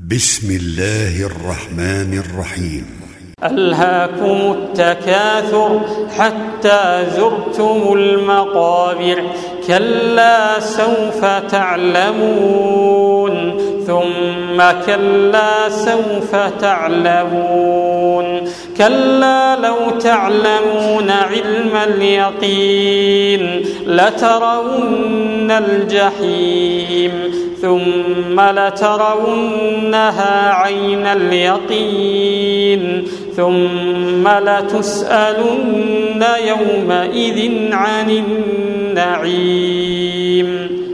بسم الله الرحمن الرحيم. ألهاكم التكاثر حتى زرتم المقابر كلا سوف تعلمون ثم كلا سوف تعلمون كلا لو تعلمون علم اليقين لترون الجحيم ثم لترونها عين اليقين ثم لتسألن يومئذ عن النعيم.